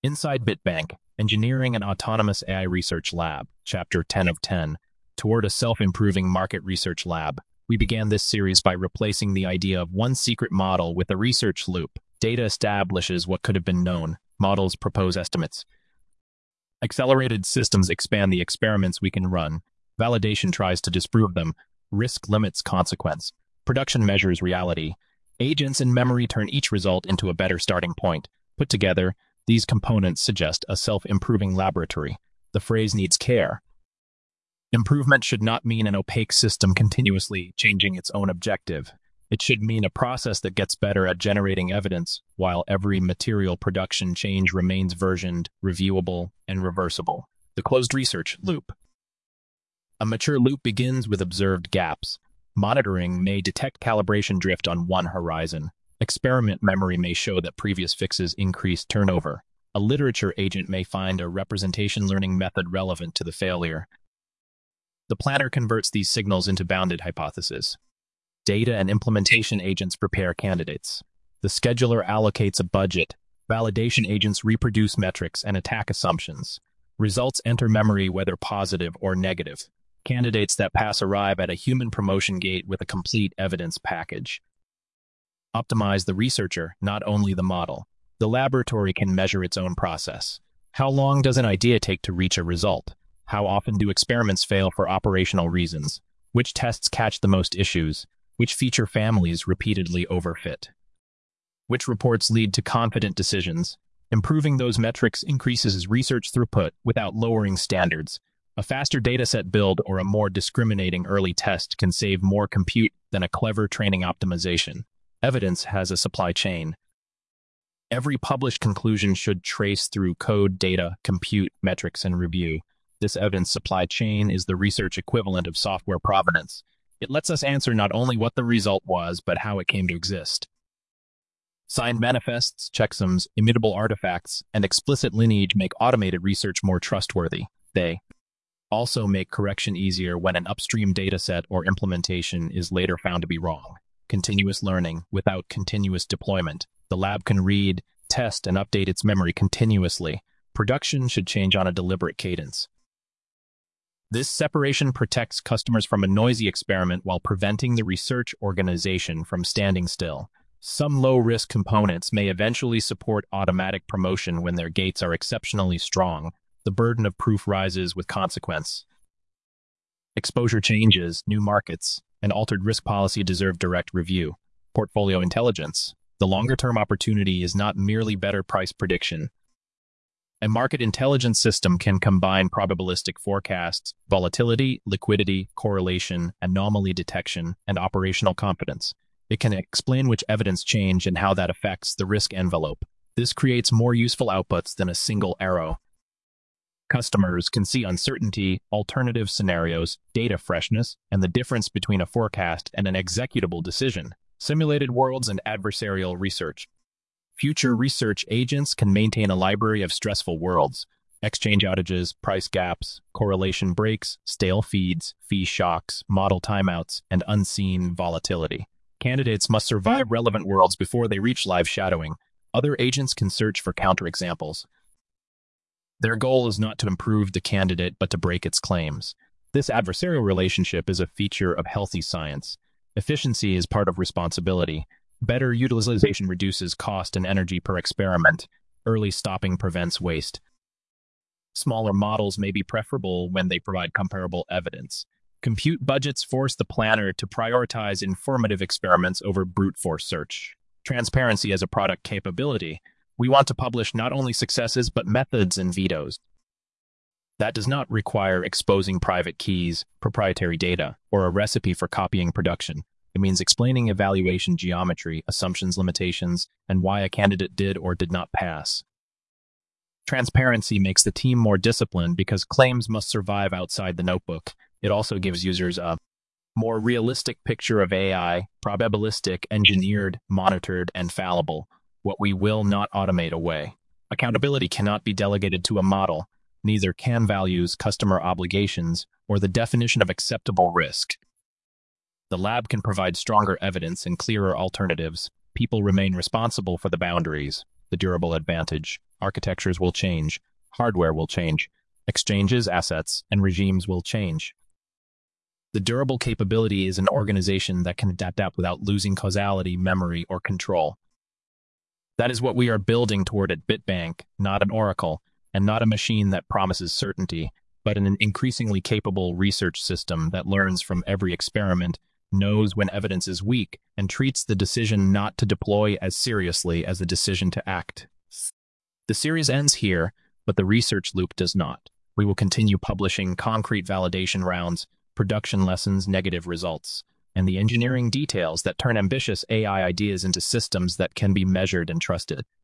Inside BitBank, Engineering and Autonomous AI Research Lab, Chapter 10 of 10, Toward a Self-Improving Market Research Lab. We began this series by replacing the idea of one secret model with a research loop. Data establishes what could have been known. Models propose estimates. Accelerated systems expand the experiments we can run. Validation tries to disprove them. Risk limits consequence. Production measures reality. Agents and memory turn each result into a better starting point. Put together, these components suggest a self-improving laboratory. The phrase needs care. Improvement should not mean an opaque system continuously changing its own objective. It should mean a process that gets better at generating evidence, while every material production change remains versioned, reviewable, and reversible. The closed research loop. A mature loop begins with observed gaps. Monitoring may detect calibration drift on one horizon. Experiment memory may show that previous fixes increased turnover. A literature agent may find a representation learning method relevant to the failure. The planner converts these signals into bounded hypotheses. Data and implementation agents prepare candidates. The scheduler allocates a budget. Validation agents reproduce metrics and attack assumptions. Results enter memory whether positive or negative. Candidates that pass arrive at a human promotion gate with a complete evidence package. Optimize the researcher, not only the model. The laboratory can measure its own process. How long does an idea take to reach a result? How often do experiments fail for operational reasons? Which tests catch the most issues? Which feature families repeatedly overfit? Which reports lead to confident decisions? Improving those metrics increases research throughput without lowering standards. A faster dataset build or a more discriminating early test can save more compute than a clever training optimization. Evidence has a supply chain. Every published conclusion should trace through code, data, compute, metrics, and review. This evidence supply chain is the research equivalent of software provenance. It lets us answer not only what the result was, but how it came to exist. Signed manifests, checksums, immutable artifacts, and explicit lineage make automated research more trustworthy. They also make correction easier when an upstream dataset or implementation is later found to be wrong. Continuous learning without continuous deployment. The lab can read, test, and update its memory continuously. Production should change on a deliberate cadence. This separation protects customers from a noisy experiment while preventing the research organization from standing still. Some low-risk components may eventually support automatic promotion when their gates are exceptionally strong. The burden of proof rises with consequence. Exposure changes, new markets, and altered risk policy deserve direct review. Portfolio intelligence. The longer-term opportunity is not merely better price prediction. A market intelligence system can combine probabilistic forecasts, volatility, liquidity, correlation, anomaly detection, and operational confidence. It can explain which evidence change and how that affects the risk envelope. This creates more useful outputs than a single arrow. Customers can see uncertainty, alternative scenarios, data freshness, and the difference between a forecast and an executable decision. Simulated worlds and adversarial research. Future research agents can maintain a library of stressful worlds, exchange outages, price gaps, correlation breaks, stale feeds, fee shocks, model timeouts, and unseen volatility. Candidates must survive relevant worlds before they reach live shadowing. Other agents can search for counterexamples. Their goal is not to improve the candidate, but to break its claims. This adversarial relationship is a feature of healthy science. Efficiency is part of responsibility. Better utilization reduces cost and energy per experiment. Early stopping prevents waste. Smaller models may be preferable when they provide comparable evidence. Compute budgets force the planner to prioritize informative experiments over brute force search. Transparency as a product capability. We want to publish not only successes, but methods and vetoes. That does not require exposing private keys, proprietary data, or a recipe for copying production. It means explaining evaluation geometry, assumptions, limitations, and why a candidate did or did not pass. Transparency makes the team more disciplined because claims must survive outside the notebook. It also gives users a more realistic picture of AI, probabilistic, engineered, monitored, and fallible, what we will not automate away. Accountability cannot be delegated to a model. Neither can values, customer obligations, or the definition of acceptable risk. The lab can provide stronger evidence and clearer alternatives. People remain responsible for the boundaries. The durable advantage. architectures will change, hardware will change, exchanges, assets, and regimes will change. The durable capability is an organization that can adapt without losing causality, memory, or control. That is what we are building toward at BitBank, not an oracle, and not a machine that promises certainty, but an increasingly capable research system that learns from every experiment, knows when evidence is weak, and treats the decision not to deploy as seriously as the decision to act. The series ends here, but the research loop does not. We will continue publishing concrete validation rounds, production lessons, negative results, and the engineering details that turn ambitious AI ideas into systems that can be measured and trusted.